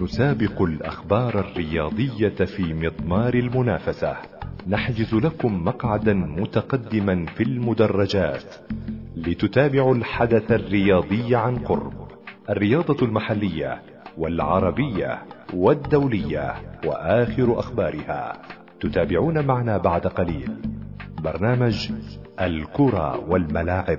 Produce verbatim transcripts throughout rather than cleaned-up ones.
نسابق الأخبار الرياضية في مضمار المنافسة. نحجز لكم مقعدا متقدما في المدرجات لتتابعوا الحدث الرياضي عن قرب. الرياضة المحلية والعربية والدولية وآخر أخبارها تتابعون معنا بعد قليل. برنامج الكرة والملاعب.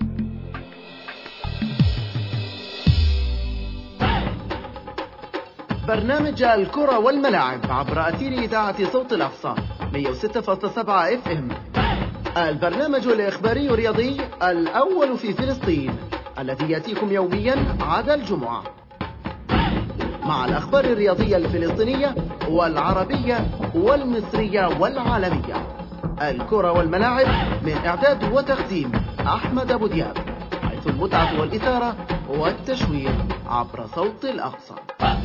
برنامج الكرة والملاعب عبر أثير إذاعة صوت الأقصى مئة وستة فاصلة سبعة اف ام. البرنامج الإخباري الرياضي الأول في فلسطين الذي يأتيكم يوميا عدا الجمعة، مع الأخبار الرياضية الفلسطينية والعربية والمصرية والعالمية. الكرة والملاعب من إعداد وتقديم أحمد أبو دياب، حيث المتعة والإثارة والتشويق عبر صوت الأقصى.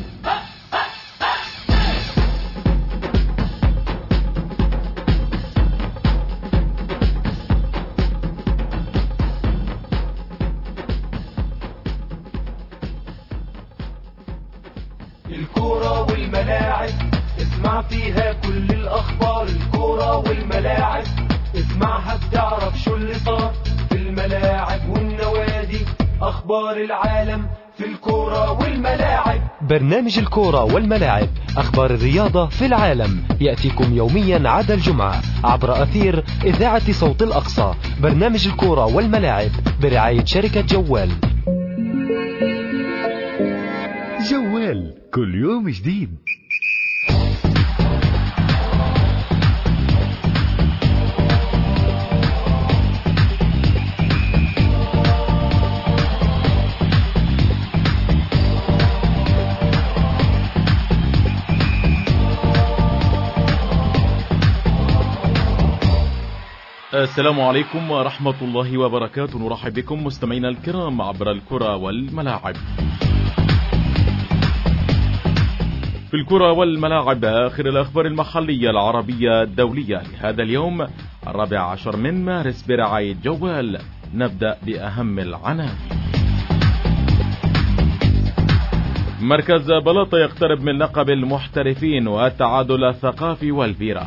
الكرة والملاعب اسمع فيها كل الأخبار. الكرة والملاعب اسمعها بتعرف شو اللي صار في الملاعب والنوادي، أخبار العالم في الكرة والملاعب. برنامج الكرة والملاعب، أخبار الرياضة في العالم، يأتيكم يوميا عدا الجمعة عبر أثير إذاعة صوت الأقصى. برنامج الكرة والملاعب برعاية شركة جوال. جوال كل يوم جديد. السلام عليكم ورحمة الله وبركاته. نرحب بكم مستمعينا الكرام عبر الكرة والملاعب. في الكرة والملاعب آخر الأخبار المحلية العربية الدولية لهذا اليوم الرابع عشر من مارس برعاية جوال. نبدأ بأهم العناوين. مركز بلاطة يقترب من لقب المحترفين والتعادل الثقافي والبيرة.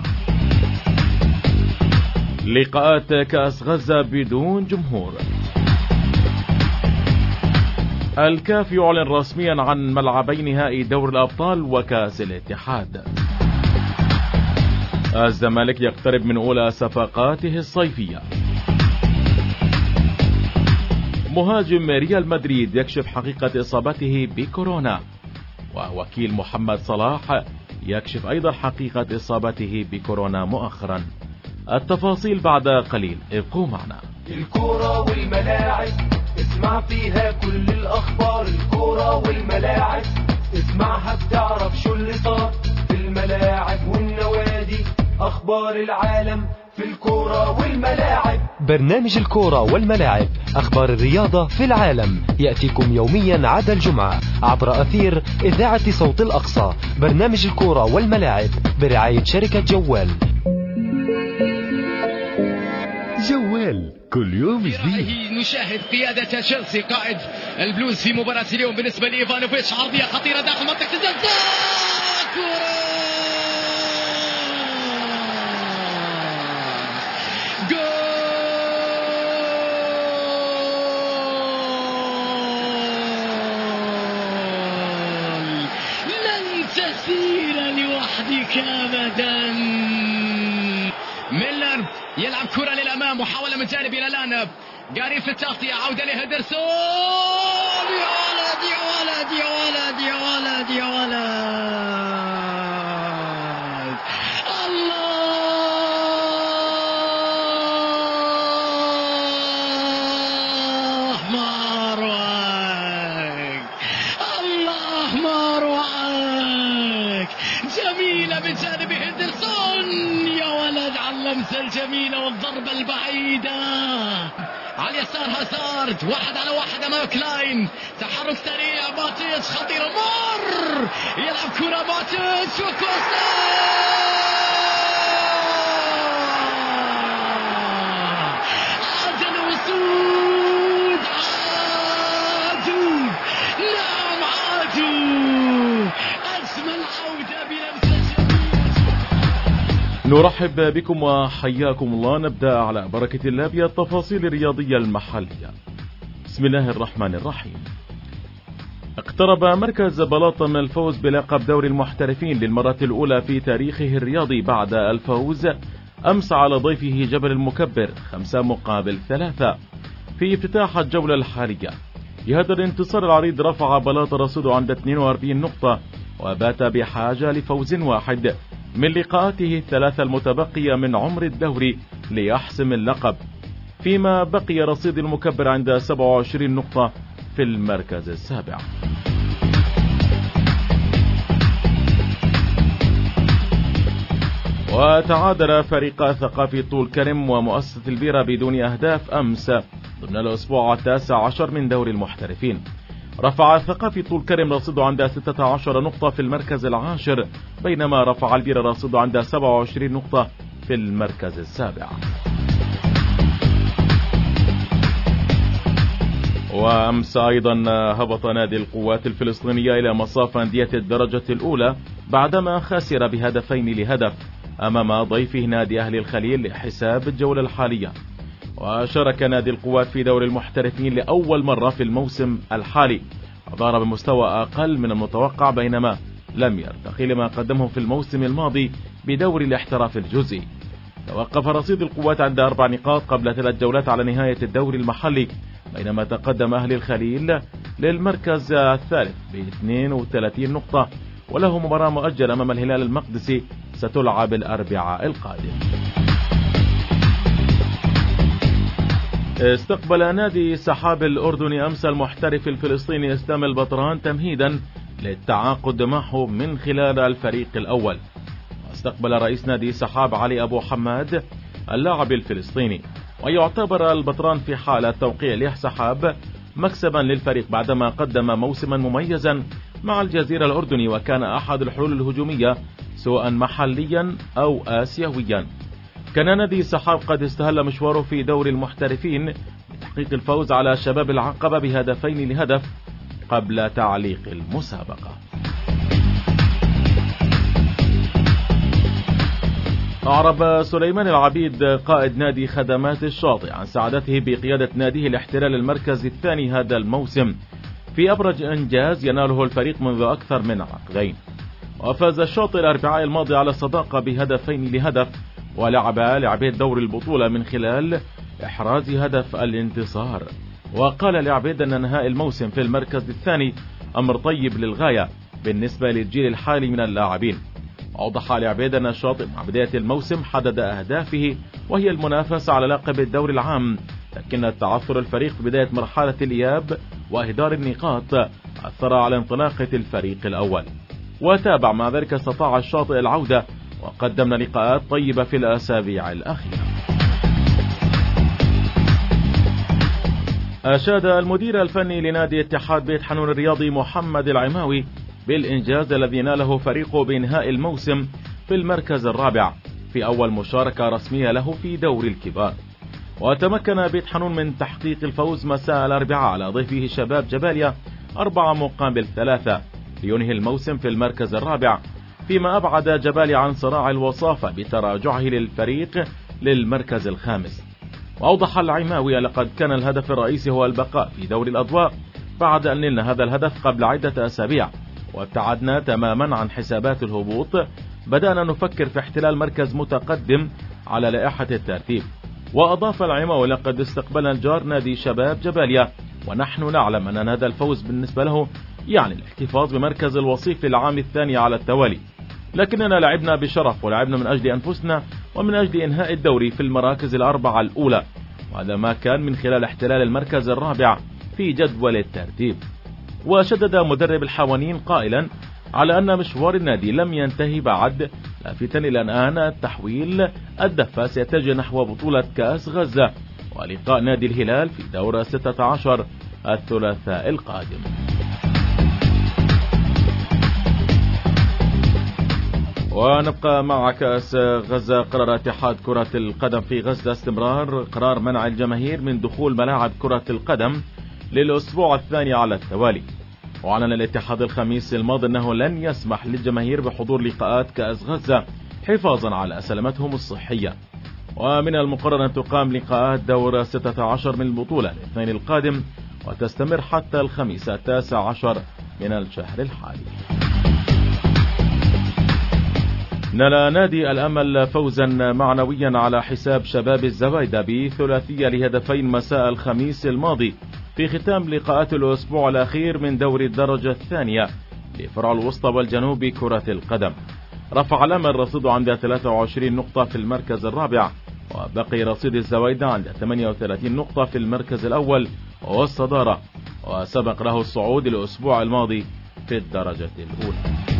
لقاءات كأس غزة بدون جمهور. الكاف يعلن رسميا عن ملعبي نهائي دور الأبطال وكأس الاتحاد. الزمالك يقترب من أولى صفقاته الصيفية. مهاجم ريال مدريد يكشف حقيقة إصابته بكورونا. ووكيل محمد صلاح يكشف أيضا حقيقة إصابته بكورونا مؤخرا. التفاصيل بعد قليل، ابقوا معنا. الكرة والملاعب اسمع فيها كل الأخبار. الكرة والملاعب اسمعها بتعرف شو اللي صار في الملاعب والنوادي، أخبار العالم في الكرة والملاعب. برنامج الكرة والملاعب، أخبار الرياضة في العالم، يأتيكم يوميا عدا الجمعة عبر أثير إذاعة صوت الأقصى. برنامج الكرة والملاعب برعاية شركة جوال. جوال كل يوم جديد. نشاهد قيادة تشيلسي قائد البلوز في مباراة اليوم بالنسبة لإيفانوفيتش. عرضية خطيرة داخل منطقة الجزاء. كرة جول. لن تسير لوحدك أبدا. ميلر يلعب كرة للأمام، محاولة من جانب إلى الآن، قريب في التغطية، عودة لهندرسون. يا ولد يا ولد يا ولد يا ولد يا ولد. الله ما أروعك، الله ما أروعك. جميلة من جانب هندرسون، يا ولد على اللمسة الجميلة والضربة البعيدة. على اليسار هازارد، واحد على واحد امام كلاين، تحرك سريع، ماتيتش خطير، مر يلعب كرة ماتيتش وكوستا. عاد الوسود، عادوا، نعم عادوا. نرحب بكم وحياكم الله. نبدأ على بركة الله بالتفاصيل الرياضية المحلية. بسم الله الرحمن الرحيم. اقترب مركز بلاطة من الفوز بلقب دوري المحترفين للمرة الأولى في تاريخه الرياضي بعد الفوز أمس على ضيفه جبل المكبر خمسة مقابل ثلاثة في افتتاح الجولة الحالية. بهذا الانتصار العريض رفع بلاطة رصيده عند اثنين وأربعين نقطة وبات بحاجة لفوز واحد من لقاءاته الثلاثة المتبقية من عمر الدوري ليحسم اللقب، فيما بقي رصيد المكبر عند سبعة وعشرين نقطة في المركز السابع. وتعادل فريق ثقافي طول كرم ومؤسسة البيرة بدون أهداف أمس ضمن الأسبوع التاسع عشر من دوري المحترفين. رفع ثقافي طول كرم رصيده عند ستة عشر نقطة في المركز العاشر، بينما رفع البيرة رصيده عند سبعة وعشرين نقطة في المركز السابع. وأمس أيضا هبط نادي القوات الفلسطينية إلى مصاف أندية الدرجة الأولى بعدما خسر بهدفين لهدف أمام ضيفه نادي أهلي الخليل لحساب الجولة الحالية. وشارك نادي القوات في دوري المحترفين لأول مرة في الموسم الحالي، وظهر بمستوى أقل من المتوقع بينما لم يرتقي لما قدمه في الموسم الماضي بدوري الاحتراف الجزئي. توقف رصيد القوات عند أربع نقاط قبل ثلاث جولات على نهاية الدوري المحلي، بينما تقدم أهلي الخليل للمركز الثالث ب اثنين وثلاثين نقطة، وله مباراة مؤجلة أمام الهلال المقدسي ستلعب الأربعاء القادم. استقبل نادي سحاب الأردني أمس المحترف الفلسطيني إسلام البطران تمهيدا للتعاقد معه من خلال الفريق الأول. استقبل رئيس نادي سحاب علي أبو حماد اللاعب الفلسطيني، ويعتبر البطران في حالة توقيع له سحاب مكسبا للفريق بعدما قدم موسما مميزا مع الجزيرة الأردني، وكان أحد الحلول الهجومية سواء محليا أو آسيويا. كان نادي سحاب قد استهل مشواره في دوري المحترفين بتحقيق الفوز على شباب العقبة بهدفين لهدف قبل تعليق المسابقة. أعرب سليمان العبيد قائد نادي خدمات الشاطئ عن سعادته بقيادة ناديه لاحتلال المركز الثاني هذا الموسم في أبرز إنجاز يناله الفريق منذ أكثر من عقدين. وفاز الشاطئ الأربعاء الماضي على الصداقة بهدفين لهدف، ولعب لعبيد دور البطولة من خلال إحراز هدف الانتصار. وقال لعبيد أن نهاء الموسم في المركز الثاني أمر طيب للغاية بالنسبة للجيل الحالي من اللاعبين. أوضح لعبيد أن الشاطئ مع بداية الموسم حدد أهدافه وهي المنافسة على لقب الدوري العام، لكن التعثر الفريق في بداية مرحلة الإياب وإهدار النقاط أثر على انطلاقة الفريق الأول. وتابع مع ذلك استطاع الشاطئ العودة وقدمنا لقاءات طيبة في الأسابيع الأخيرة. أشاد المدير الفني لنادي اتحاد بيت حنون الرياضي محمد العماوي بالإنجاز الذي ناله فريقه بإنهاء الموسم في المركز الرابع في أول مشاركة رسمية له في دوري الكبار. وتمكن بيت حنون من تحقيق الفوز مساء الأربعاء على ضيفه شباب جباليا أربعة مقابل ثلاثة لينهي الموسم في المركز الرابع، فيما أبعد جباليا عن صراع الوصافة بتراجعه للفريق للمركز الخامس. وأوضح العماوي لقد كان الهدف الرئيسي هو البقاء في دوري الأضواء بعد أن نلنا هذا الهدف قبل عدة أسابيع، وابتعدنا تماما عن حسابات الهبوط. بدأنا نفكر في احتلال مركز متقدم على لائحة الترتيب. وأضاف العماوي لقد استقبلنا الجار نادي شباب جباليا، ونحن نعلم أن هذا الفوز بالنسبة له يعني الاحتفاظ بمركز الوصيف للعام الثاني على التوالي، لكننا لعبنا بشرف ولعبنا من أجل أنفسنا ومن أجل إنهاء الدوري في المراكز الأربعة الأولى، وهذا ما كان من خلال احتلال المركز الرابع في جدول الترتيب. وشدد مدرب الحوانين قائلا على أن مشوار النادي لم ينتهي بعد، لافتا إلى أن التحويل الدفة سيتجه نحو بطولة كأس غزة ولقاء نادي الهلال في دور ستة عشر الثلاثاء القادم. ونبقى مع كأس غزة. قرر اتحاد كرة القدم في غزة استمرار قرار منع الجماهير من دخول ملاعب كرة القدم للأسبوع الثاني على التوالي. وأعلن الاتحاد الخميس الماضي أنه لن يسمح للجماهير بحضور لقاءات كأس غزة حفاظا على سلامتهم الصحية. ومن المقرر أن تقام لقاءات دور ستة عشر من البطولة الاثنين القادم، وتستمر حتى الخميس التاسع عشر من الشهر الحالي. نال نادي الأمل فوزا معنويا على حساب شباب الزوايدة بثلاثية لهدفين مساء الخميس الماضي في ختام لقاءات الأسبوع الأخير من دوري الدرجة الثانية لفرع الوسطى والجنوب بكرة القدم. رفع الأمل رصيده عند ثلاثة وعشرين نقطة في المركز الرابع، وبقي رصيد الزوايدة عند ثمانية وثلاثين نقطة في المركز الأول والصدارة، وسبق له الصعود الأسبوع الماضي في الدرجة الأولى.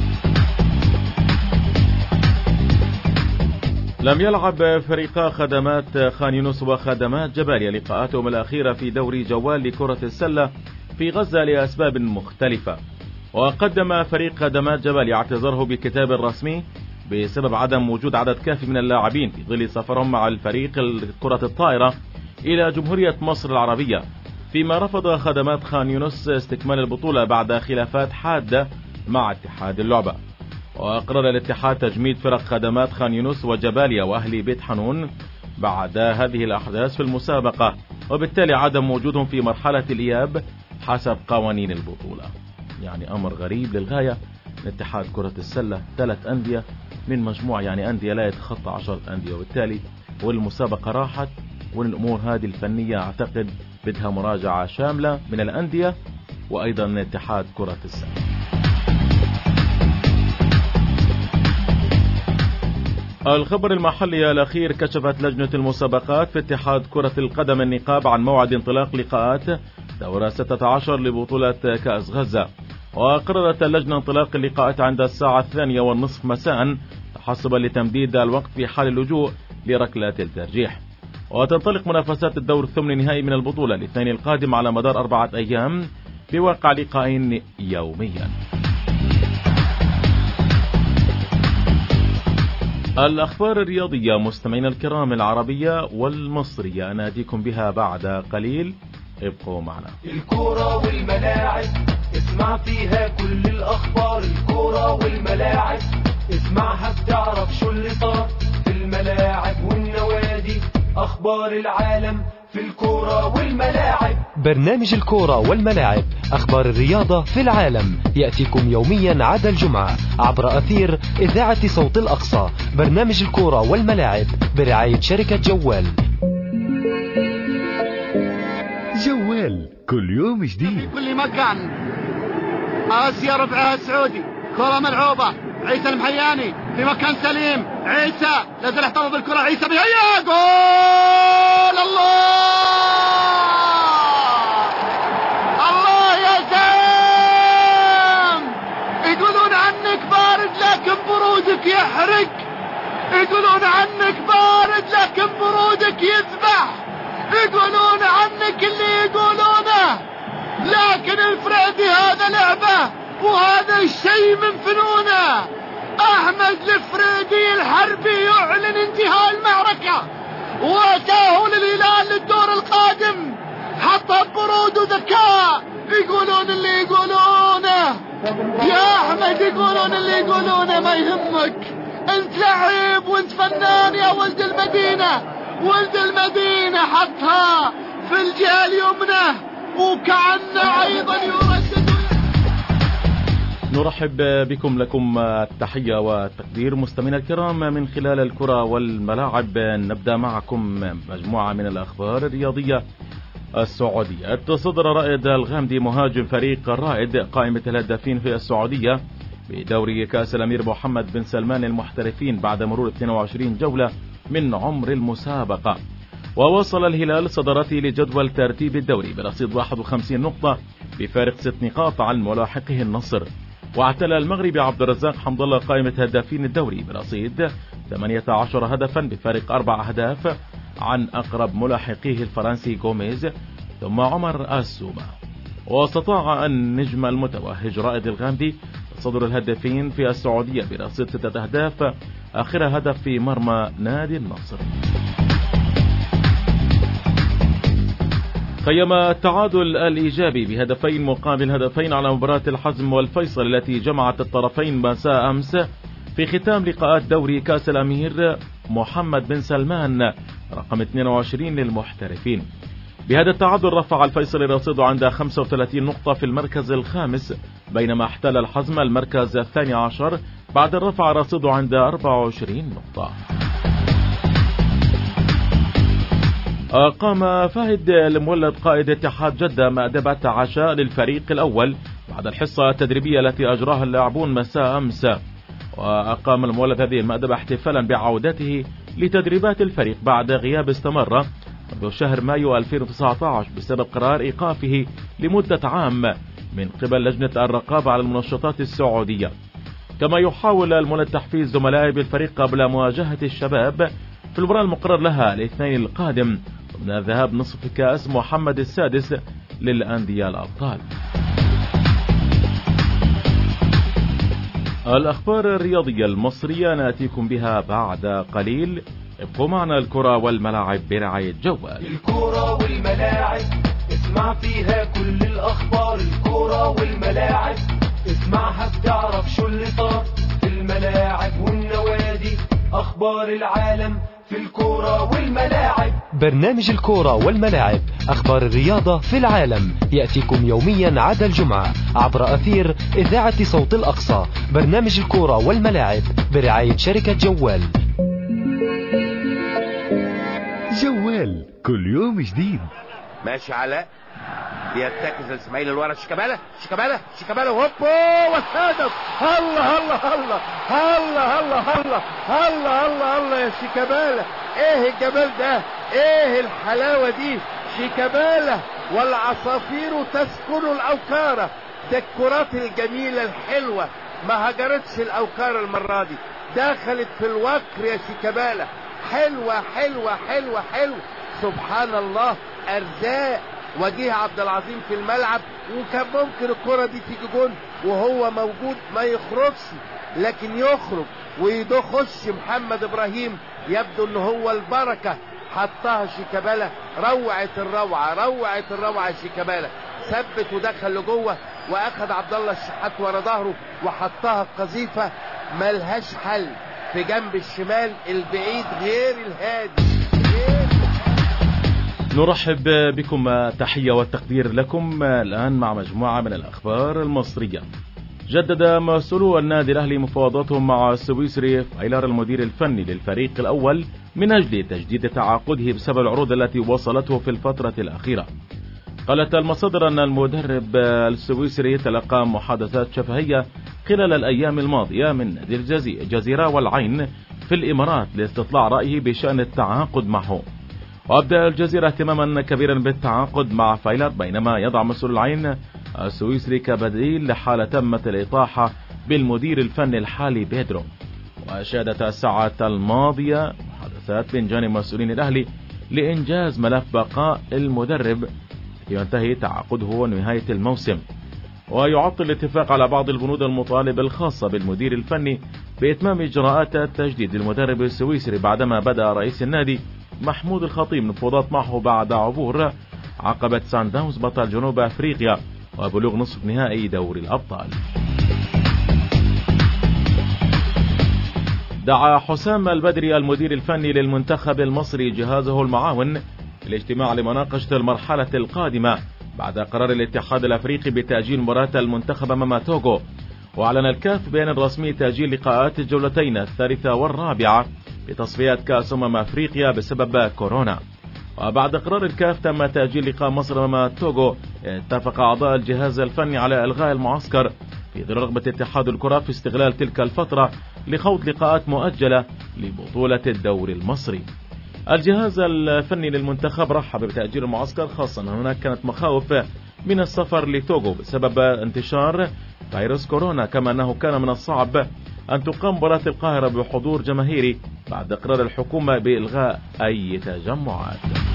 لم يلعب فريقا خدمات خان يونس وخدمات جباليا لقاءاتهم الأخيرة في دوري جوال لكرة السلة في غزة لأسباب مختلفة. وقدم فريق خدمات جباليا اعتذاره بالكتاب الرسمي بسبب عدم وجود عدد كافي من اللاعبين في ظل سفرهم مع الفريق كرة الطائرة إلى جمهورية مصر العربية، فيما رفض خدمات خان يونس استكمال البطولة بعد خلافات حادة مع اتحاد اللعبة. وقرر الاتحاد تجميد فرق خدمات خان يونس وجباليا وأهلي بيت حنون بعد هذه الأحداث في المسابقة، وبالتالي عدم وجودهم في مرحلة الإياب حسب قوانين البطولة. يعني أمر غريب للغاية. الاتحاد كرة السلة ثلاث أندية من مجموعة، يعني أندية لا يتخطى عشرة أندية، وبالتالي والمسابقة راحت، والأمور هذه الفنية أعتقد بدها مراجعة شاملة من الأندية وأيضا من اتحاد كرة السلة. الخبر المحلي الأخير: كشفت لجنة المسابقات في اتحاد كرة القدم النقاب عن موعد انطلاق لقاءات دورة ستة عشر لبطولة كأس غزة، وقررت اللجنة انطلاق اللقاءات عند الساعة الثانية والنصف مساء تحسبا لتمديد الوقت في حال اللجوء لركلة الترجيح. وتنطلق منافسات الدور الثمن النهائي من البطولة الاثنين القادم على مدار أربعة أيام بواقع لقاءين يوميا. الأخبار الرياضية مستمعين الكرام العربية والمصرية أناديكم بها بعد قليل، ابقوا معنا. الكورة والملاعب اسمع فيها كل الأخبار، الكورة والملاعب اسمعها بتعرف شو اللي صار في الملاعب والنوادي، أخبار العالم في الكورة والملاعب. برنامج الكورة والملاعب، أخبار الرياضة في العالم، يأتيكم يوميا عدا الجمعة عبر أثير إذاعة صوت الأقصى. برنامج الكورة والملاعب برعاية شركة جوال. جوال كل يوم جديد في كل مكان. آسيا ربعها السعودي، كرة ملعوبة، عيسى المحياني في مكان سليم، عيسى نزل احتفظ بالكرة، عيسى بهيا جول! الله الله يا سام! يقولون عنك بارد لكن برودك يحرق، يقولون عنك بارد لكن برودك يذبح، يقولون عنك اللي يقولونه، لكن الفريدي هذا لعبه وهذا الشيء من فنونه. احمد الفريدي الحربي يعلن انتهاء المعركة وتأهل الهلال للدور القادم، حتى برود وذكاء. يقولون اللي يقولونه يا احمد، يقولون اللي يقولونه، ما يهمك، انت لعيب وانت فنان يا ولد المدينة. ولد المدينة حطها في الجهة اليمنى وكأنه ايضا يردد. نرحب بكم، لكم التحية والتقدير مستمعينا الكرام من خلال الكرة والملاعب. نبدأ معكم مجموعة من الأخبار الرياضية السعودية. تصدر رائد الغامدي مهاجم فريق الرائد قائمة الهدافين في السعودية بدوري كأس الأمير محمد بن سلمان المحترفين بعد مرور اثنين وعشرين جولة من عمر المسابقة. ووصل الهلال صدارته لجدول ترتيب الدوري برصيد واحد وخمسين نقطة بفارق ست نقاط عن ملاحقه النصر. واعتلى المغربي عبد الرزاق حمد الله قائمة هدافين الدوري برصيد ثمانية عشر هدفا بفارق أربع أهداف عن أقرب ملاحقيه الفرنسي غوميز ثم عمر السومة. واستطاع النجم المتوهج رائد الغامدي تصدر الهدافين في السعودية برصيد ستة أهداف، آخر هدف في مرمى نادي النصر. خيم التعادل الإيجابي بهدفين مقابل هدفين على مباراة الحزم والفيصل التي جمعت الطرفين مساء أمس في في ختام لقاءات دوري كأس الأمير محمد بن سلمان رقم اثنين وعشرين للمحترفين. بهذا التعادل رفع الفيصلي رصيده عند خمسة وثلاثين نقطة في المركز الخامس، بينما احتل الحزم المركز الثاني عشر بعد الرفع رصيده عند أربعة وعشرين نقطة. أقام فهد المولد قائد اتحاد جدة مأدبة عشاء للفريق الأول بعد الحصة التدريبية التي أجراها اللاعبون مساء أمس. وأقام المولد هذه المأدبة احتفالا بعودته لتدريبات الفريق بعد غياب استمر منذ شهر مايو ألفين وتسعة عشر بسبب قرار إيقافه لمدة عام من قبل لجنة الرقابة على المنشطات السعودية. كما يحاول المولد تحفيز زملائه بالفريق قبل مواجهة الشباب في المباراة المقرر لها الاثنين القادم ضمن ذهاب نصف كأس محمد السادس للأندية الأبطال. الأخبار الرياضية المصرية نأتيكم بها بعد قليل، ابقوا معنا. الكرة والملاعب برعاية جوال. الكرة والملاعب اسمع فيها كل الأخبار. الكرة والملاعب اسمعها بتعرف شو اللي صار في الملاعب والنوادي. أخبار العالم في الكرة والملاعب. برنامج الكرة والملاعب، أخبار الرياضة في العالم، يأتيكم يوميا عدا الجمعة عبر أثير إذاعة صوت الأقصى. برنامج الكرة والملاعب برعاية شركة جوال. جوال كل يوم جديد. ماشي علاء بيرتكز الاسماعيلي لورا. شيكابالا شيكابالا شيكابالا هوبو والهدف. الله الله الله الله الله الله الله الله الله يا شيكابالا. ايه الجمال ده، ايه الحلاوة دي. شيكابالا والعصافير تسكن الأوكارة. ده الكرات الجميلة الحلوة ما هجرتش الأوكارة المرة دي، دخلت في الوكر يا شيكابالا. حلوة حلوة حلوة حلوة سبحان الله. أرزاق وجيه عبد العظيم في الملعب، وكان ممكن الكرة دي تيجي جون وهو موجود ما يخرجش، لكن يخرج ويخش محمد ابراهيم. يبدو ان هو البركة حطها شيكابالا. روعة الروعة روعة الروعة شيكابالا. ثبت ودخل لجوه واخد عبد الله الشحات ورا ظهره وحطها قذيفة ملهاش حل في جنب الشمال البعيد غير الهادي. نرحب بكم، تحية والتقدير لكم. الآن مع مجموعة من الأخبار المصرية. جدد مسؤولو النادي الأهلي مفاوضاتهم مع السويسري فايلر المدير الفني للفريق الأول من أجل تجديد تعاقده بسبب العروض التي وصلته في الفترة الأخيرة. قالت المصادر أن المدرب السويسري تلقى محادثات شفهية خلال الأيام الماضية من نادي الجزيرة والعين في الإمارات لاستطلاع رأيه بشأن التعاقد معه. وأبدأ الجزيرة اهتماما كبيرا بالتعاقد مع فايلر، بينما يضع مسؤول العين السويسري كبديل لحالة تمت الإطاحة بالمدير الفني الحالي بيدرو. وشهدت الساعة الماضية محادثات بين جانب مسؤولين الأهلي لإنجاز ملف بقاء المدرب ينتهي تعاقده نهاية الموسم. ويعطل الاتفاق على بعض البنود المطالب الخاصة بالمدير الفني بإتمام إجراءات التجديد للمدرب السويسري بعدما بدأ رئيس النادي محمود الخطيب مفاوضات معه بعد عبور عقبة سان داونز بطل جنوب أفريقيا وبلوغ نصف نهائي دوري الأبطال. دعا حسام البدري المدير الفني للمنتخب المصري جهازه المعاون للاجتماع لمناقشة المرحلة القادمة بعد قرار الاتحاد الأفريقي بتأجيل مباراة المنتخب أمام توغو. وأعلن الكاف بيان رسمي تأجيل لقاءات الجولتين الثالثة والرابعة بتصفيات كأس أمم أفريقيا بسبب كورونا. وبعد قرار الكاف تم تأجيل لقاء مصر أمام توغو. اتفق أعضاء الجهاز الفني على إلغاء المعسكر في ظل رغبة اتحاد الكرة في استغلال تلك الفترة لخوض لقاءات مؤجلة لبطولة الدوري المصري. الجهاز الفني للمنتخب رحب بتأجيل المعسكر، خاصة أن هناك كانت مخاوف من السفر لتوغو بسبب انتشار فيروس كورونا، كما أنه كان من الصعب أن تقام مباراة القاهرة بحضور جماهيري بعد قرار الحكومة بإلغاء أي تجمعات.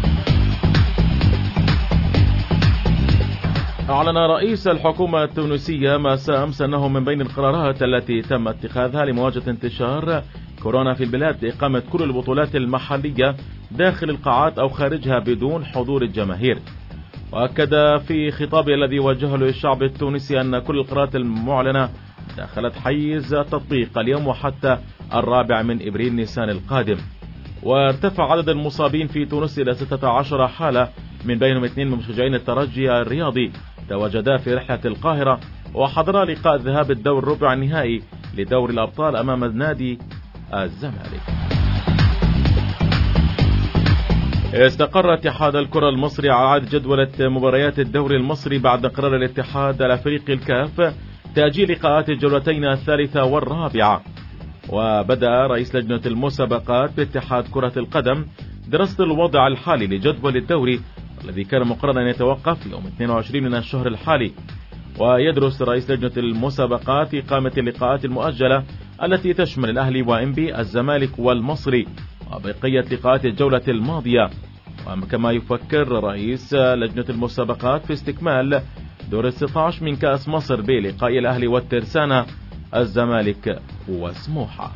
أعلن رئيس الحكومة التونسية مساء أمس أنه من بين القرارات التي تم اتخاذها لمواجهة انتشار كورونا في البلاد إقامة كل البطولات المحلية داخل القاعات أو خارجها بدون حضور الجماهير. وأكد في خطابه الذي وجهه للشعب التونسي أن كل القرارات المعلنة دخلت حيز التطبيق اليوم وحتى الرابع من إبريل نيسان القادم. وارتفع عدد المصابين في تونس إلى ستة عشر حالة، من بينهم اثنين من مشجعين الترجي الرياضي تواجدا في رحلة القاهرة وحضرا لقاء ذهاب الدور الربع النهائي لدور الأبطال أمام نادي الزمالك. استقر اتحاد الكرة المصري على عدد جدولة مباريات الدوري المصري بعد قرار الاتحاد الأفريقي الكاف تأجيل لقاءات الجولتين الثالثة والرابعة. وبدأ رئيس لجنة المسابقات باتحاد كرة القدم دراسة الوضع الحالي لجدول الدوري الذي كان مقررا أن يتوقف يوم اثنين وعشرين من الشهر الحالي. ويدرس رئيس لجنة المسابقات إقامة اللقاءات المؤجلة التي تشمل الأهلي وإنبي الزمالك والمصري وبقية لقاءات الجولة الماضية. وكما يفكر رئيس لجنة المسابقات في استكمال دور ستة عشر من كأس مصر بلقاء الأهلي والترسانة الزمالك وسموحة.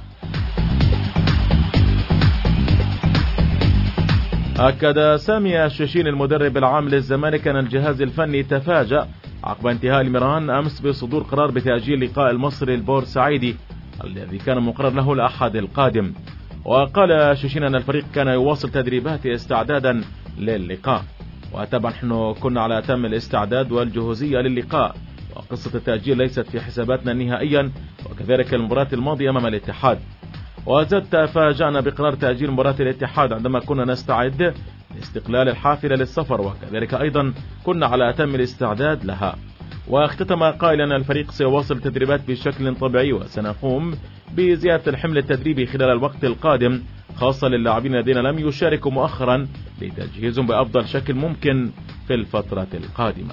أكد سامي الششين المدرب العام للزمالك أن الجهاز الفني تفاجأ عقب انتهاء المران أمس بصدور قرار بتأجيل لقاء المصري البورسعيدي الذي كان مقرر له الأحد القادم. وقال ششين أن الفريق كان يواصل تدريباته استعدادا للقاء، وطبعا نحن كنا على أتم الاستعداد والجهوزية للقاء، وقصة التأجيل ليست في حساباتنا نهائيا، وكذلك المباراة الماضية أمام الاتحاد. وزاد تفاجأنا بقرار تأجيل مباراة الاتحاد عندما كنا نستعد لاستقلال الحافلة للسفر، وكذلك أيضا كنا على أتم الاستعداد لها. واختتم قائلا أن الفريق سيواصل التدريبات بشكل طبيعي وسنقوم بزيادة الحمل التدريبي خلال الوقت القادم، خاصة للاعبين الذين لم يشاركوا مؤخرا لتجهيزهم بأفضل شكل ممكن في الفترة القادمة.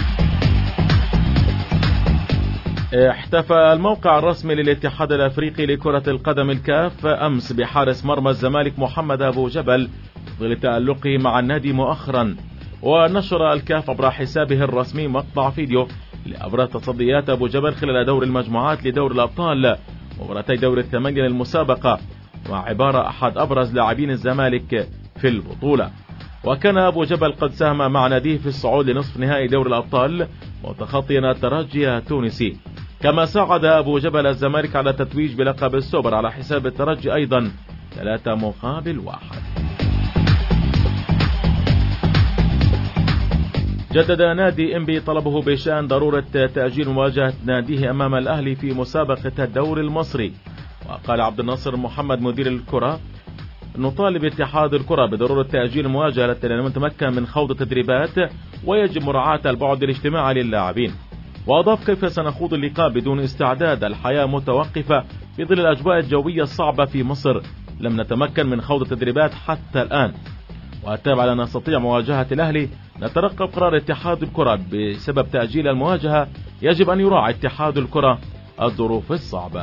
احتفى الموقع الرسمي للاتحاد الأفريقي لكرة القدم الكاف أمس بحارس مرمى الزمالك محمد أبو جبل ظل تألقه مع النادي مؤخرا. ونشر الكاف عبر حسابه الرسمي مقطع فيديو لأبرز تصديات أبو جبل خلال دور المجموعات لدور الأبطال مباراتي دور الثمانية للمسابقة، وعبارة أحد أبرز لاعبين الزمالك في البطولة. وكان أبو جبل قد ساهم مع ناديه في الصعود لنصف نهائي دور الأبطال متخطيا الترجي التونسي. كما ساعد أبو جبل الزمالك على التتويج بلقب السوبر على حساب الترجي أيضا ثلاثة مقابل واحد. جدد نادي إنبي طلبه بشأن ضرورة تأجيل مواجهة ناديه أمام الأهلي في مسابقة الدوري المصري. وقال عبد الناصر محمد مدير الكرة: نطالب اتحاد الكرة بضرورة تأجيل المواجهة التي لم نتمكن من خوض التدريبات، ويجب مراعاة البعد الاجتماعي للاعبين. وأضاف: كيف سنخوض اللقاء بدون استعداد؟ الحياة متوقفة في ظل الأجواء الجوية الصعبة في مصر، لم نتمكن من خوض التدريبات حتى الآن. وأتابع لا نستطيع مواجهة الأهلي، نترقب قرار اتحاد الكرة بسبب تأجيل المواجهة، يجب أن يراعي اتحاد الكرة الظروف الصعبة.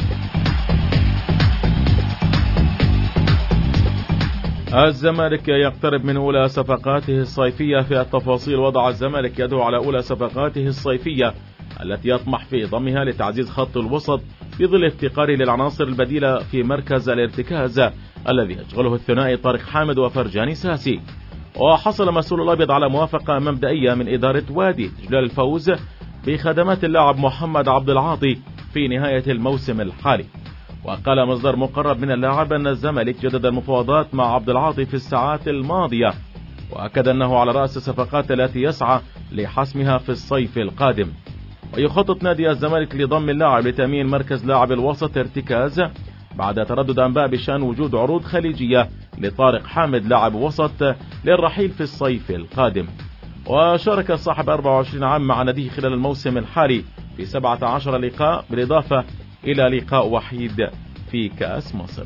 الزمالك يقترب من أولى صفقاته الصيفية. في التفاصيل: وضع الزمالك يده على أولى صفقاته الصيفية التي يطمح في ضمها لتعزيز خط الوسط في ظل افتقاره للعناصر البديلة في مركز الارتكاز الذي يشغله الثنائي طارق حامد وفرجاني ساسي. وحصل مسؤول الأبيض على موافقة مبدئية من إدارة وادي دجلة الفوز بخدمات اللاعب محمد عبد العاطي في نهاية الموسم الحالي. وقال مصدر مقرب من اللاعب أن الزمالك جدد المفاوضات مع عبد العاطي في الساعات الماضية، وأكد أنه على رأس الصفقات التي يسعى لحسمها في الصيف القادم. ويخطط نادي الزمالك لضم اللاعب لتأمين مركز لاعب الوسط ارتكاز بعد تردد أنباء بشأن وجود عروض خليجية لطارق حامد لاعب وسط للرحيل في الصيف القادم. وشارك صاحب أربعة وعشرين عام مع ناديه خلال الموسم الحالي في سبعة عشر لقاء بالإضافة إلى لقاء وحيد في كأس مصر.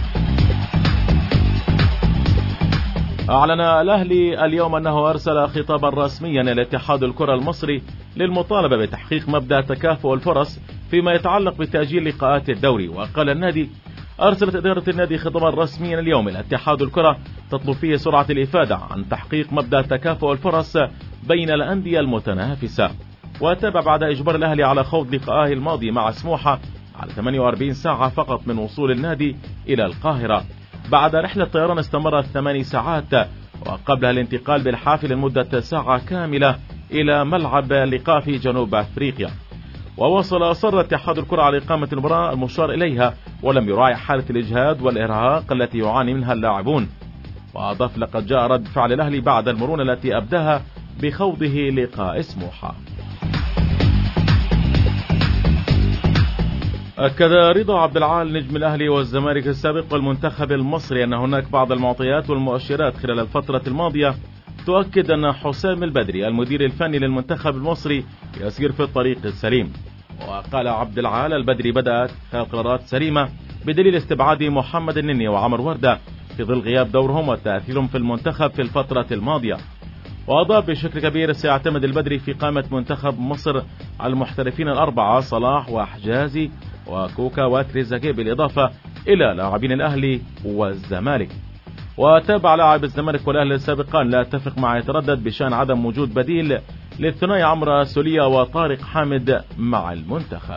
أعلن الأهلي اليوم أنه أرسل خطابا رسميا إلى اتحاد الكرة المصري للمطالبة بتحقيق مبدأ تكافؤ الفرص فيما يتعلق بتأجيل لقاءات الدوري. وقال النادي: أرسلت إدارة النادي خطابا رسميا اليوم إلى اتحاد الكرة تطلب فيه سرعة الإفادة عن تحقيق مبدأ تكافؤ الفرص بين الأندية المتنافسة. وتابع بعد إجبار الأهلي على خوض لقائه الماضي مع سموحة على ثمانية وأربعين ساعة فقط من وصول النادي إلى القاهرة، بعد رحلة طيران استمرت ثماني ساعات، وقبلها الانتقال بالحافل لمدة ساعة كاملة إلى ملعب اللقاء في جنوب أفريقيا. ووصل أصر اتحاد الكرة على إقامة المباراة المشار إليها، ولم يراعي حالة الإجهاد والإرهاق التي يعاني منها اللاعبون. وأضاف لقد جاء رد فعل الأهلي بعد المرونة التي أبداها بخوضه لقاء سموحة. أكد رضا عبد العال نجم الأهلي والزمالك السابق والمنتخب المصري أن هناك بعض المعطيات والمؤشرات خلال الفترة الماضية تؤكد أن حسام البدري المدير الفني للمنتخب المصري يسير في الطريق السليم. وقال عبد العال البدري بدأت قرارات سليمة بدليل استبعاد محمد النني وعمر وردة في ظل غياب دورهم وتأثيرهم في المنتخب في الفترة الماضية. وأضاف بشكل كبير سيعتمد البدري في قائمة منتخب مصر على المحترفين الأربعة صلاح وحجازي وكوكا وتريزاجيه بالإضافة إلى لاعبين الأهلي والزمالك. وتابع لاعب الزمالك والأهلي السابقان لا اتفق مع يتردد بشأن عدم وجود بديل للثنائي عمرو سولية وطارق حامد مع المنتخب.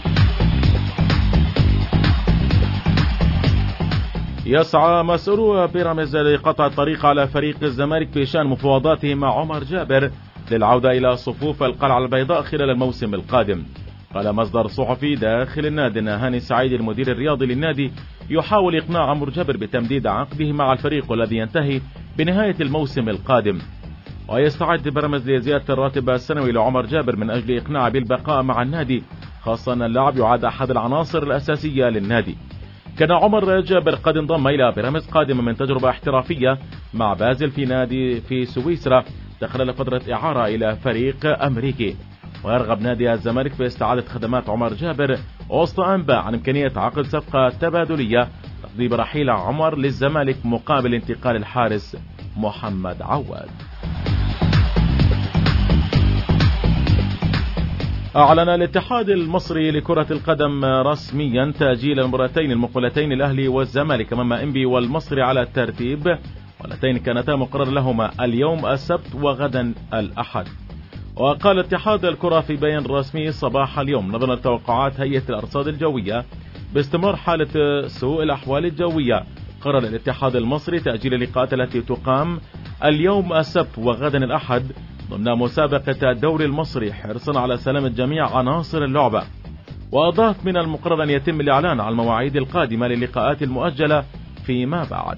يسعى مسؤولو بيراميدز لقطع الطريق على فريق الزمالك بشأن مفاوضاته مع عمر جابر للعودة إلى صفوف القلعة البيضاء خلال الموسم القادم. قال مصدر صحفي داخل النادي أن هاني سعيد المدير الرياضي للنادي يحاول إقناع عمرو جابر بتمديد عقده مع الفريق والذي ينتهي بنهاية الموسم القادم. ويستعد بيراميدز لزيادة الراتب السنوي لعمر جابر من أجل إقناعه بالبقاء مع النادي، خاصة أن اللاعب يعد أحد العناصر الأساسية للنادي. كان عمر جابر قد انضم إلى بيراميدز قادما من تجربة احترافية مع بازل في نادي في سويسرا خلال فترة إعارة إلى فريق أمريكي. ويرغب نادي الزمالك في استعادة خدمات عمر جابر وسط أنباء عن إمكانية عقد صفقة تبادلية تقضي برحيل عمر للزمالك مقابل انتقال الحارس محمد عواد. أعلن الاتحاد المصري لكرة القدم رسميا تأجيل المباراتين المقبلتين الأهلي والزمالك أمام إنبي والمصري على الترتيب، واللتين كانتا مقرر لهما اليوم السبت وغدا الأحد. وقال اتحاد الكرة في بيان رسمي صباح اليوم نظرا لتوقعات هيئة الأرصاد الجوية باستمرار حالة سوء الأحوال الجوية، قرر الاتحاد المصري تأجيل اللقاءات التي تقام اليوم السبت وغدا الأحد ضمن مسابقة الدوري المصري حرصا على سلامة جميع عناصر اللعبة. وأضاف من المقرر أن يتم الإعلان عن المواعيد القادمة للقاءات المؤجلة فيما بعد.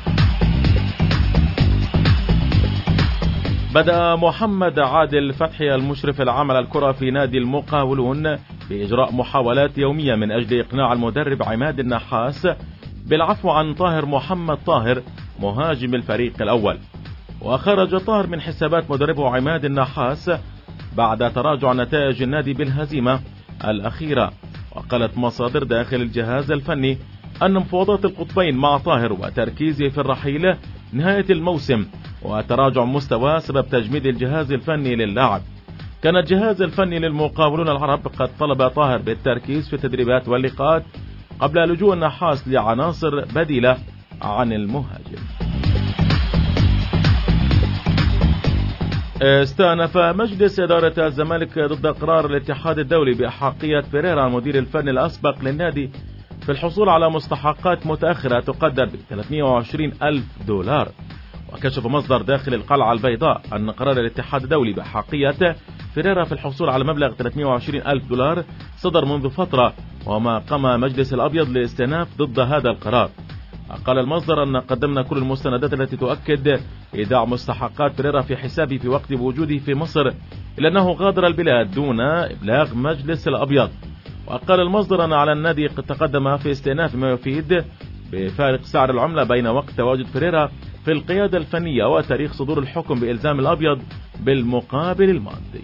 بدأ محمد عادل فتحي المشرف العام على الكرة في نادي المقاولون بإجراء محاولات يومية من أجل إقناع المدرب عماد النحاس بالعفو عن طاهر محمد طاهر مهاجم الفريق الأول. وخرج طاهر من حسابات مدربه عماد النحاس بعد تراجع نتائج النادي بالهزيمة الأخيرة. وقالت مصادر داخل الجهاز الفني أن مفاوضات القطبين مع طاهر وتركيزه في الرحيل نهاية الموسم وتراجع مستوى سبب تجميد الجهاز الفني للاعب. كان الجهاز الفني للمقاولون العرب قد طلب طاهر بالتركيز في التدريبات واللقاءات قبل لجوء النحاس لعناصر بديلة عن المهاجم. استأنف مجلس إدارة الزمالك ضد قرار الاتحاد الدولي بأحقية فيريرا المدير الفني الأسبق للنادي في الحصول على مستحقات متأخرة تقدر ب ثلاثمئة وعشرين ألف دولار. وكشف مصدر داخل القلعة البيضاء أن قرار الاتحاد الدولي بأحقية فيريرا في الحصول على مبلغ ثلاثمئة وعشرين ألف دولار صدر منذ فترة، وما قام مجلس الأبيض للاستئناف ضد هذا القرار. قال المصدر أن قدمنا كل المستندات التي تؤكد إيداع مستحقات فيريرا في حسابه في وقت وجوده في مصر، إلا أنه غادر البلاد دون إبلاغ مجلس الأبيض. وقال المصدر أن على النادي قد تقدم في استئناف ما يفيد بفارق سعر العملة بين وقت تواجد فيريرا في القيادة الفنية وتاريخ صدور الحكم بإلزام الأبيض بالمقابل المادي.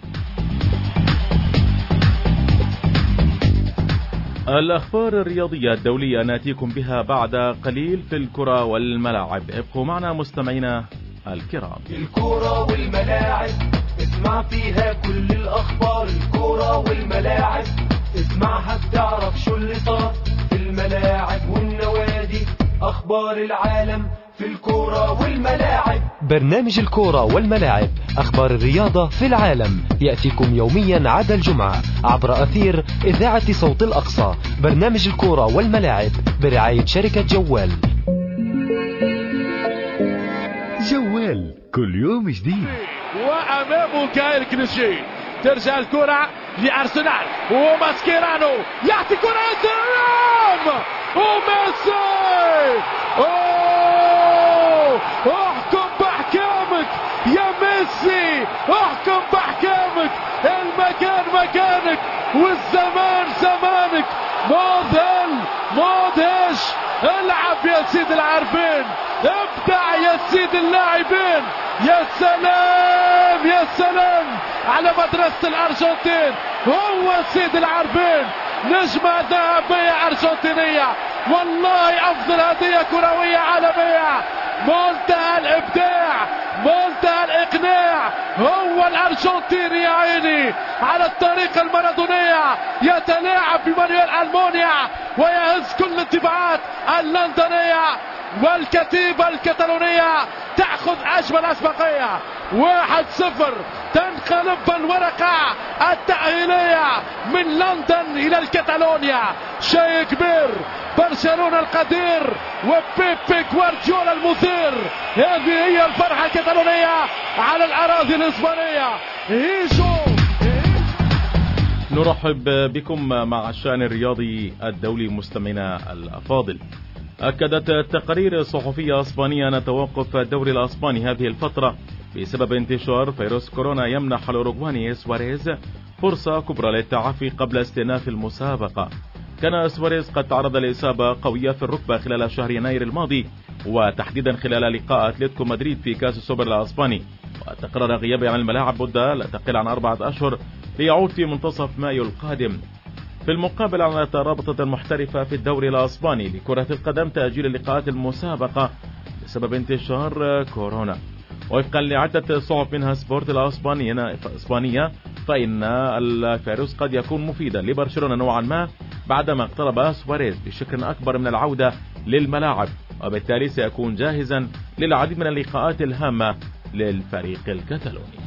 الأخبار الرياضية الدولية ناتيكم بها بعد قليل في الكرة والملاعب. ابقوا معنا مستمعينا الكرام. الكرة والملاعب اسمع فيها كل الأخبار. الكرة والملاعب اسمعها بتعرف شو اللي صار في الملاعب والنوادي. أخبار العالم في الكرة والملاعب. برنامج الكرة والملاعب أخبار الرياضة في العالم يأتيكم يوميا عدا الجمعة عبر أثير إذاعة صوت الأقصى. برنامج الكرة والملاعب برعاية شركة جوال. جوال كل يوم جديد. وأمامه كايل كليشيه ترجع الكرة لأرسنال وماسكيرانو يعطي كرة انتر وميسي. اوه احكم باحكامك يا ميسي، احكم باحكامك. المكان مكانك والزمان زمانك. مذهل مدهش. العب يا سيد العارفين، ابدع يا سيد اللاعبين. يا سلام يا سلام على مدرسة الأرجنتين. هو سيد العارفين، نجمة ذهبية أرجنتينية، والله أفضل هدية كروية عالمية. منتهى الإبداع، منتهى الإقناع. هو الأرجنتيني يا عيني على الطريقة المارادونية يتلاعب بمانويل ألمونيا ويهز كل الانطباعات اللندنية، والكتيبة الكتالونية تأخذ أجمل أسبقية. واحد صفر. تنقلب الورقة التأهيلية من لندن إلى الكتالونيا. شيء كبير. برشلونة القدير وبيبي جوارديولا المثير. هذه هي الفرحة الكتالونية على الأراضي الإسبانية. هيجو. نرحب بكم مع الشأن الرياضي الدولي مستمعينا الأفاضل. أكدت تقارير صحفية إسبانية أن توقف الدوري الإسباني هذه الفترة بسبب انتشار فيروس كورونا يمنح الأوروغواني سواريز فرصة كبرى للتعافي قبل استئناف المسابقة. كان سواريز قد تعرض لإصابة قوية في الركبة خلال شهر يناير الماضي، وتحديدا خلال لقاء أتلتيكو مدريد في كأس السوبر الإسباني، وتقرر غيابه عن الملاعب مدة لا تقل عن أربعة أشهر ليعود في منتصف مايو القادم. في المقابل أعلنت الرابطة المحترفة في الدوري الإسباني لكرة القدم تأجيل اللقاءات المسابقة بسبب انتشار كورونا. وفقا لعدة صحف منها سبورت الإسبانية، فإن الفيروس قد يكون مفيدا لبرشلونة نوعا ما بعدما اقترب سواريز بشكل أكبر من العودة للملاعب، وبالتالي سيكون جاهزا للعديد من اللقاءات الهامة للفريق الكتالوني.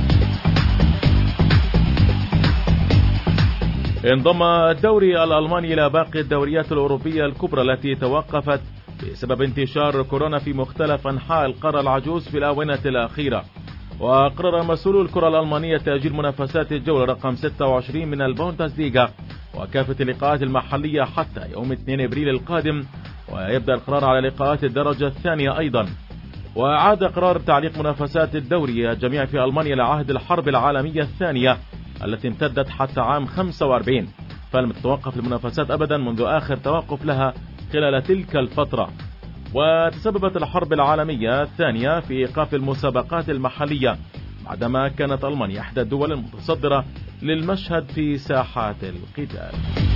انضم الدوري الألماني إلى باقي الدوريات الأوروبية الكبرى التي توقفت بسبب انتشار كورونا في مختلف أنحاء القارة العجوز في الآونة الأخيرة. وقرر مسؤولو الكرة الألمانية تأجيل منافسات الجولة رقم ستة وعشرين من البوندسليغا وكافة اللقاءات المحلية حتى يوم اثنين أبريل القادم، ويبدأ القرار على لقاءات الدرجة الثانية أيضا. وعاد قرار تعليق منافسات الدوري الجميع في ألمانيا لعهد الحرب العالمية الثانية التي امتدت حتى عام خمسة وأربعين، فلم تتوقف المنافسات أبدا منذ آخر توقف لها خلال تلك الفترة. وتسببت الحرب العالمية الثانية في إيقاف المسابقات المحلية بعدما كانت ألمانيا إحدى الدول المتصدرة للمشهد في ساحات القتال.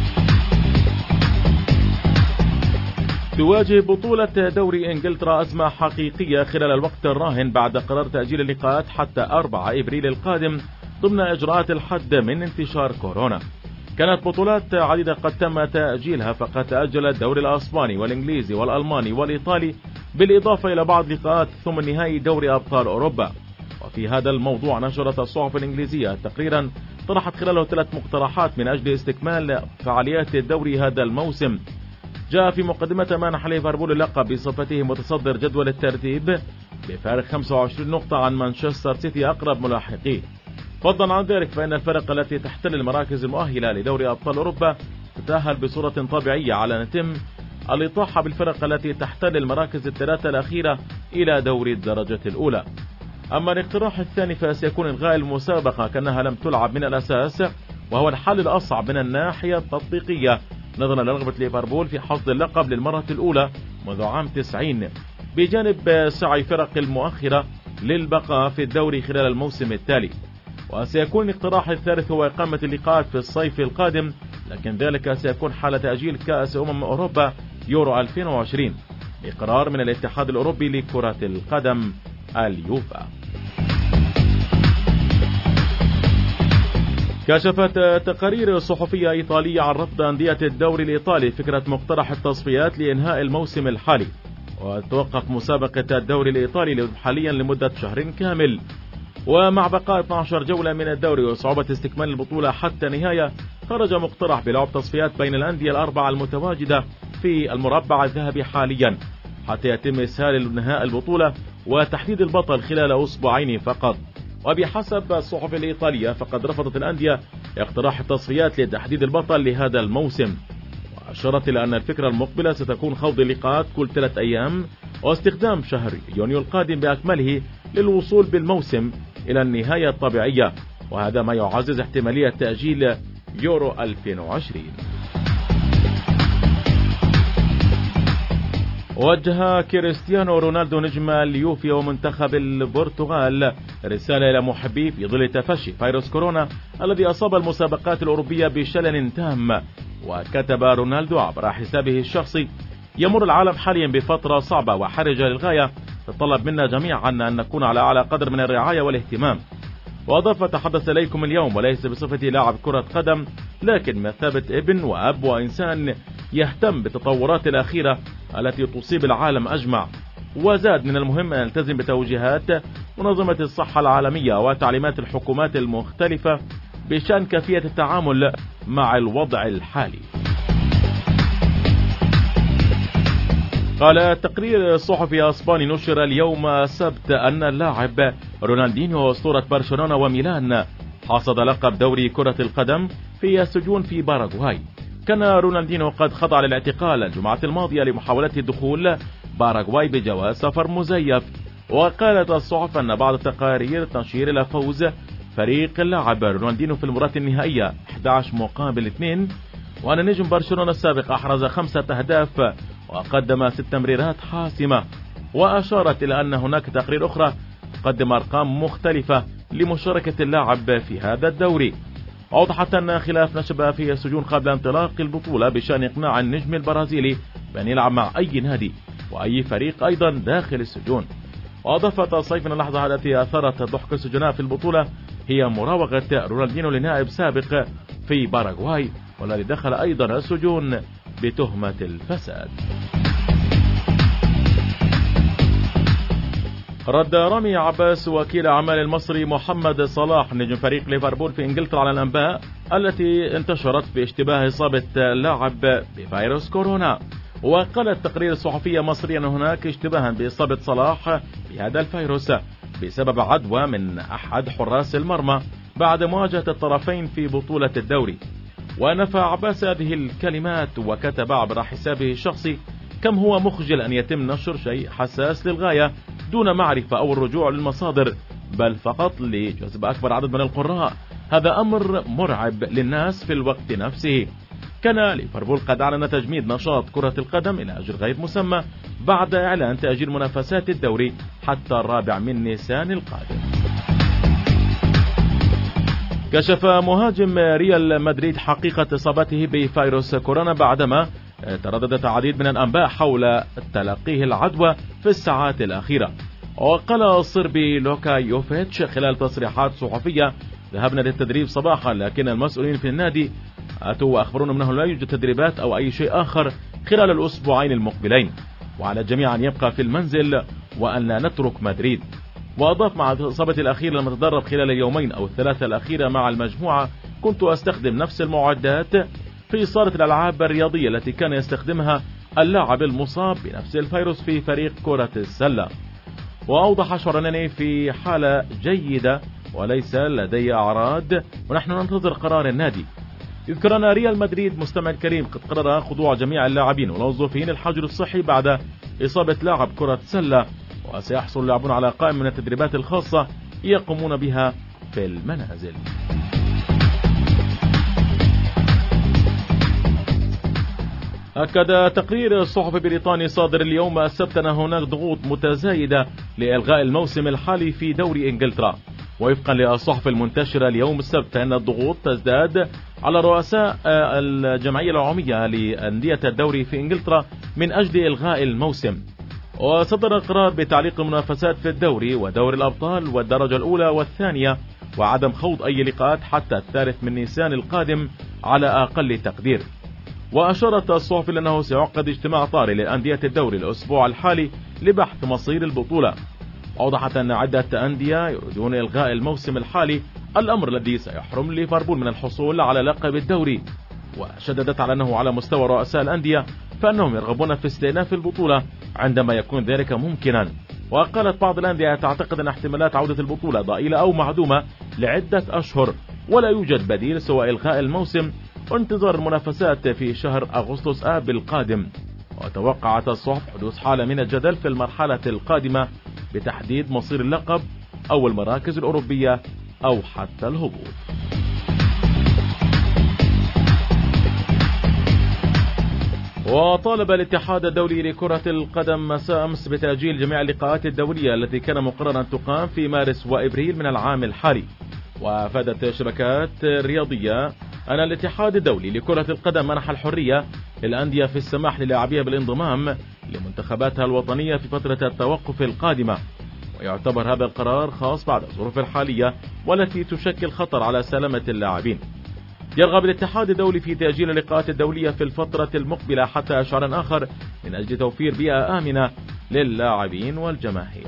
تواجه بطولة دوري إنجلترا أزمة حقيقية خلال الوقت الراهن بعد قرار تأجيل اللقاءات حتى أربعة أبريل القادم ضمن إجراءات الحد من انتشار كورونا. كانت بطولات عديدة قد تم تأجيلها، فقد تأجل الدوري الإسباني والإنجليزي والألماني والإيطالي بالإضافة إلى بعض لقاءات ثم نهائي دوري أبطال أوروبا. وفي هذا الموضوع نشرت الصحف الإنجليزية تقريرا طرحت خلاله ثلاث مقترحات من أجل استكمال فعاليات الدوري هذا الموسم. جاء في مقدمة منح ليفربول اللقب بصفته متصدر جدول الترتيب بفارق خمسة وعشرين نقطة عن مانشستر سيتي أقرب ملاحقيه. فضلا عن ذلك فإن الفرق التي تحتل المراكز المؤهلة لدوري أبطال أوروبا تتأهل بصورة طبيعية على أن يتم الإطاحة بالفرق التي تحتل المراكز الثلاثة الأخيرة إلى دوري الدرجة الأولى. أما الاقتراح الثاني فسيكون إلغاء المسابقة كأنها لم تلعب من الأساس، وهو الحل الأصعب من الناحية التطبيقية نظرا لرغبة ليفربول في حصد اللقب للمرة الأولى منذ عام تسعين، بجانب سعي فرق المؤخرة للبقاء في الدوري خلال الموسم التالي. وسيكون الاقتراح الثالث هو إقامة اللقاءات في الصيف القادم، لكن ذلك سيكون حال تأجيل كأس أمم أوروبا يورو ألفين وعشرين بقرار من الاتحاد الأوروبي لكرة القدم اليوفا. كشفت تقارير صحفية إيطالية عن رفض أندية الدوري الإيطالي فكرة مقترح التصفيات لإنهاء الموسم الحالي، وتوقف مسابقة الدوري الإيطالي حاليا لمدة شهر كامل. ومع بقاء اثنتي عشرة جولة من الدوري وصعوبة استكمال البطولة حتى نهاية، خرج مقترح بلعب تصفيات بين الأندية الأربعة المتواجدة في المربع الذهبي حاليا حتى يتم إسهال انهاء البطولة وتحديد البطل خلال أسبوعين فقط. وبحسب الصحف الإيطالية فقد رفضت الأندية اقتراح التصفيات لتحديد البطل لهذا الموسم، وأشارت إلى أن الفكرة المقبلة ستكون خوض اللقاءات كل ثلاث أيام واستخدام شهر يونيو القادم بأكمله للوصول بالموسم إلى النهاية الطبيعية، وهذا ما يعزز احتمالية تأجيل يورو ألفين وعشرين. وجه كريستيانو رونالدو نجم اليوفي ومنتخب البرتغال رسالة إلى محبيه في ظل تفشي فيروس كورونا الذي أصاب المسابقات الأوروبية بشلل تام. وكتب رونالدو عبر حسابه الشخصي: يمر العالم حاليا بفترة صعبة وحرجة للغاية، تطلب منا جميعا أن نكون على أعلى قدر من الرعاية والاهتمام. وأضاف: أتحدث إليكم اليوم وليس بصفتي لاعب كرة قدم، لكن بمثابة ابن وأب وإنسان يهتم بالتطورات الأخيرة التي تصيب العالم أجمع. وزاد: من المهم أن نلتزم بتوجيهات منظمة الصحة العالمية وتعليمات الحكومات المختلفة بشأن كيفية التعامل مع الوضع الحالي. قال تقرير صحفي اسباني نشر اليوم السبت أن اللاعب رونالدينيو أسطورة برشلونة وميلان حصد لقب دوري كرة القدم في السجون في باراغواي. كان رونالدينيو قد خضع للاعتقال الجمعة الماضية لمحاولة الدخول باراغواي بجواز سفر مزيف. وقالت الصحف أن بعض التقارير تشير إلى فوز فريق اللاعب رونالدينيو في المباراة النهائية أحد عشر مقابل اثنين، وأن نجم برشلونة السابق أحرز خمسة أهداف وقدم ست تمريرات حاسمة. وأشارت إلى أن هناك تقارير أخرى تقدم أرقام مختلفة لمشاركة اللاعب في هذا الدوري. أوضحت أن خلاف نشب في السجون قبل انطلاق البطولة بشأن إقناع النجم البرازيلي بأن يلعب مع أي نادي وأي فريق أيضا داخل السجون. وأضافت الصيف أن اللحظة التي أثارت ضحك السجناء في البطولة هي مراوغة رونالدينيو لنائب سابق في باراغواي والذي دخل أيضا السجون بتهمة الفساد. رد رامي عباس وكيل أعمال المصري محمد صلاح نجم فريق ليفربول في إنجلترا على الأنباء التي انتشرت باشتباه إصابة اللاعب بفيروس كورونا. وقال التقرير الصحفي المصري أن هناك اشتباها بإصابة صلاح بهذا الفيروس بسبب عدوى من أحد حراس المرمى بعد مواجهة الطرفين في بطولة الدوري. ونفى عباس هذه الكلمات وكتب عبر حسابه الشخصي: كم هو مخجل أن يتم نشر شيء حساس للغاية دون معرفة أو الرجوع للمصادر، بل فقط لجذب أكبر عدد من القراء. هذا أمر مرعب للناس في الوقت نفسه. كان ليفربول قد أعلن تجميد نشاط كرة القدم إلى أجل غير مسمى بعد إعلان تأجيل منافسات الدوري حتى الرابع من نيسان القادم. كشف مهاجم ريال مدريد حقيقة إصابته بفيروس كورونا بعدما ترددت العديد من الأنباء حول تلقيه العدوى في الساعات الأخيرة. وقال الصربي لوكا يوفيتش خلال تصريحات صحفية: ذهبنا للتدريب صباحا، لكن المسؤولين في النادي أتوا وأخبرونا أنه لا يوجد تدريبات أو أي شيء آخر خلال الأسبوعين المقبلين، وعلى الجميع أن يبقى في المنزل وأن لا نترك مدريد. وأضاف: مع إصابتي الأخيرة لما تدرب خلال اليومين أو الثلاثة الأخيرة مع المجموعة كنت أستخدم نفس المعدات في صالة الألعاب الرياضية التي كان يستخدمها اللاعب المصاب بنفس الفيروس في فريق كرة السلة. وأوضح: أشعر أنني في حالة جيدة وليس لدي أعراض ونحن ننتظر قرار النادي. يذكر أن ريال مدريد مستمع الكريم قد قرر خضوع جميع اللاعبين والموظفين الحجر الصحي بعد إصابة لاعب كرة سلة، وسيحصل اللاعبون على قائمة من التدريبات الخاصة يقومون بها في المنازل. أكد تقرير الصحفي البريطاني صادر اليوم السبت أن هناك ضغوط متزايدة لإلغاء الموسم الحالي في دوري إنجلترا. وفقا للصحف المنتشرة اليوم السبت أن الضغوط تزداد على رؤساء الجمعية العمومية لأندية الدوري في إنجلترا من أجل إلغاء الموسم. وصدر القرار بتعليق المنافسات في الدوري ودوري الأبطال والدرجة الأولى والثانية وعدم خوض أي لقاءات حتى الثالث من نيسان القادم على أقل تقدير. وأشارت الصحف أنه سيعقد اجتماع طارئ لأندية الدوري الأسبوع الحالي لبحث مصير البطولة. أوضحت أن عدة أندية يريدون إلغاء الموسم الحالي، الأمر الذي سيحرم ليفربول من الحصول على لقب الدوري. وشددت على أنه على مستوى رؤساء الأندية فأنهم يرغبون في استئناف البطولة عندما يكون ذلك ممكنا. وقالت بعض الأندية تعتقد أن احتمالات عودة البطولة ضئيلة أو معدومة لعدة أشهر، ولا يوجد بديل سوى إلغاء الموسم وانتظار المنافسات في شهر أغسطس آب القادم. وتوقعت الصحف حدوث حالة من الجدل في المرحلة القادمة بتحديد مصير اللقب أو المراكز الأوروبية أو حتى الهبوط. وطالب الاتحاد الدولي لكرة القدم مساء أمس بتأجيل جميع اللقاءات الدولية التي كان مقررا أن تقام في مارس وإبريل من العام الحالي. وأفادت شبكات رياضية أن الاتحاد الدولي لكرة القدم منح الحرية للأندية في السماح للاعبيها بالانضمام لمنتخباتها الوطنية في فترة التوقف القادمة. ويعتبر هذا القرار خاص بعد الظروف الحالية والتي تشكل خطر على سلامة اللاعبين. يرغب الاتحاد الدولي في تأجيل اللقاءات الدولية في الفترة المقبلة حتى أشهر آخر من أجل توفير بيئة آمنة للاعبين والجماهير.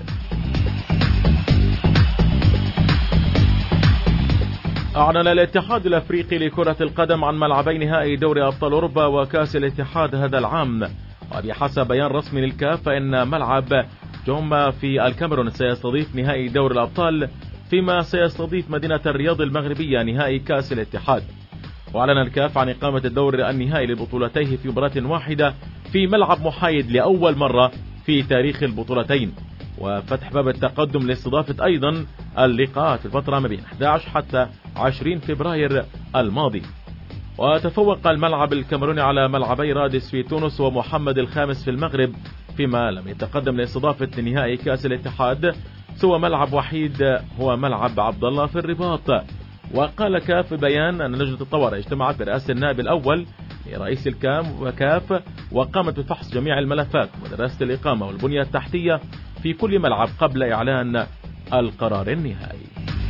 أعلن الاتحاد الأفريقي لكرة القدم عن ملعبي نهائي دوري أبطال أوروبا وكأس الاتحاد هذا العام. وبحسب بيان رسمي للكاف فإن ملعب جوما في الكاميرون سيستضيف نهائي دوري الأبطال، فيما سيستضيف مدينة الرياض المغربية نهائي كأس الاتحاد. وأعلن الكاف عن إقامة الدور النهائي لبطولتيه في مباراة واحدة في ملعب محايد لأول مرة في تاريخ البطولتين، وفتح باب التقدم لاستضافة أيضا اللقاءات في الفترة ما بين أحد عشر حتى عشرين فبراير الماضي. وتفوق الملعب الكاميروني على ملعبي رادس في تونس ومحمد الخامس في المغرب، فيما لم يتقدم لاستضافة نهائي كأس الاتحاد سوى ملعب وحيد هو ملعب عبد الله في الرباط. وقال كاف في بيان أن لجنة الطوارئ اجتمعت برئاسة النائب الأول لرئيس الكام وكاف وقامت بفحص جميع الملفات ودراسة الإقامة والبنية التحتية في كل ملعب قبل إعلان القرار النهائي.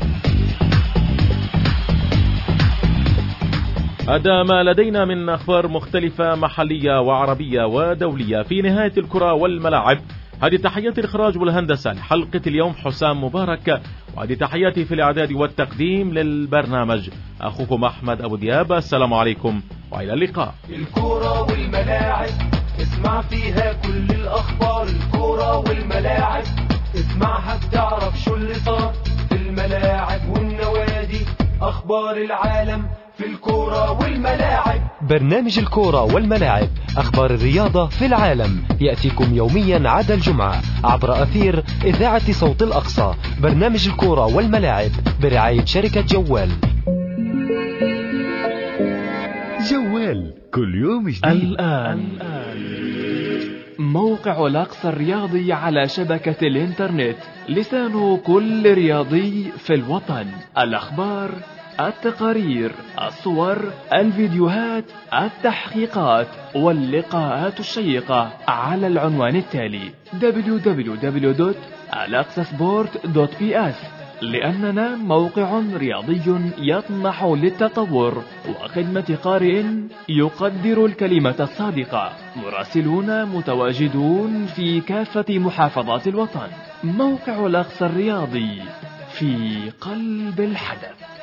هذا ما لدينا من أخبار مختلفة محلية وعربية ودولية في نهاية الكرة والملاعب. هذه تحيات الإخراج والهندسة لحلقة اليوم حسام مبارك، وهذه تحياتي في الإعداد والتقديم للبرنامج أخوكم أحمد أبو دياب. السلام عليكم وإلى اللقاء. الكرة والملاعب اسمع فيها كل الأخبار، الكرة والملاعب اسمعها بتعرف شو اللي صار في الملاعب والنوادي، أخبار العالم في الكرة والملاعب. برنامج الكرة والملاعب، أخبار الرياضة في العالم، يأتيكم يوميا عدا الجمعة عبر أثير إذاعة صوت الأقصى. برنامج الكرة والملاعب برعاية شركة جوال. جوال كل يوم جديد. الآن موقع الأقصى الرياضي على شبكة الإنترنت، لسان كل رياضي في الوطن. الأخبار، التقارير، الصور، الفيديوهات، التحقيقات واللقاءات الشيقة على العنوان التالي دبليو دبليو دبليو دوت الاقصى سبورت دوت بي اس. لأننا موقع رياضي يطمح للتطور وخدمة قارئ يقدر الكلمة الصادقة. مراسلون متواجدون في كافة محافظات الوطن. موقع الأقصى الرياضي في قلب الحدث.